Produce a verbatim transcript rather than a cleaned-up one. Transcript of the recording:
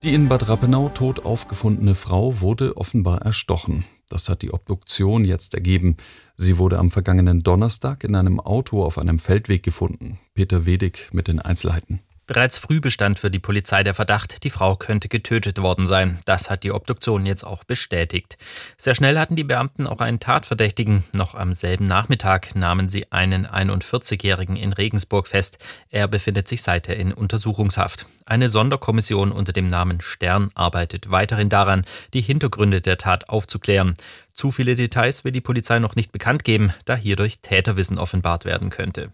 Die in Bad Rappenau tot aufgefundene Frau wurde offenbar erstochen. Das hat die Obduktion jetzt ergeben. Sie wurde am vergangenen Donnerstag in einem Auto auf einem Feldweg gefunden. Peter Wedig mit den Einzelheiten. Bereits früh bestand für die Polizei der Verdacht, die Frau könnte getötet worden sein. Das hat die Obduktion jetzt auch bestätigt. Sehr schnell hatten die Beamten auch einen Tatverdächtigen. Noch am selben Nachmittag nahmen sie einen einundvierzigjährigen in Regensburg fest. Er befindet sich seither in Untersuchungshaft. Eine Sonderkommission unter dem Namen Stern arbeitet weiterhin daran, die Hintergründe der Tat aufzuklären. Zu viele Details will die Polizei noch nicht bekannt geben, da hierdurch Täterwissen offenbart werden könnte.